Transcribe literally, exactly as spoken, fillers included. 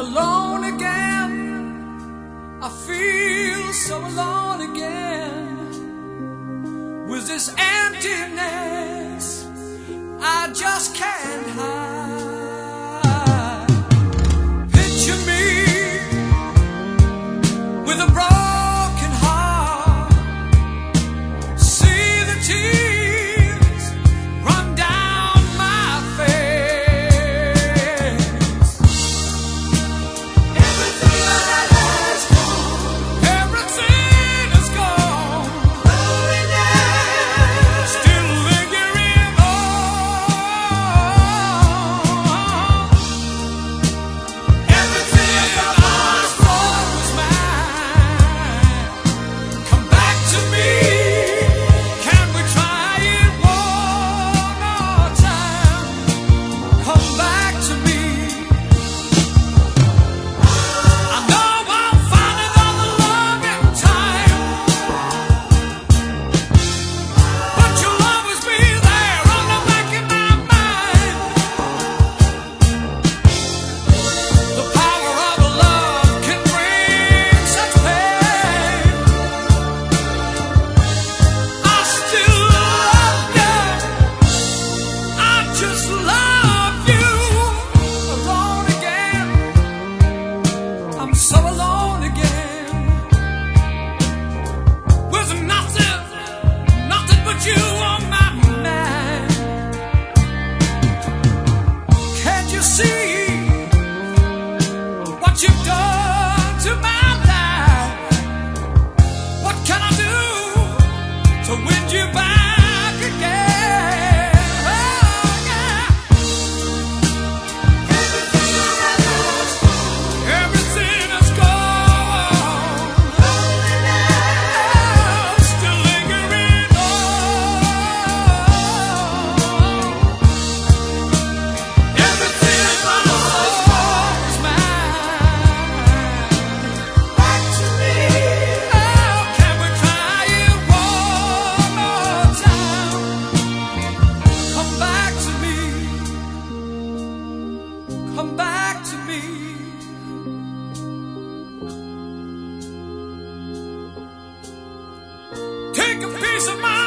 alone again. I feel so alone again. With this emptiness I just can't hide. Picture me with a broken heart. See the tears run down my face. Everything has gone. Everything is gone. Loneliness still lingering on. Everything I thought was mine. Come back to me. Can we try it one more time? Come back to me. I know I'll find another love in time, but you'll always be there on the back of my mind. The power of a love can bring such pain. I still love you. I just love you. Alone again. I'm so alone again. With nothing, nothing but you on my mind. Can't you see what you've done to my life? What can I do to win you back again? Oh, yeah. Everything is gone. Loneliness still lingering on. Everything I thought was mine. Back to me. Oh, can we try it one more time? Come back to me. Come back to me. Take a piece of my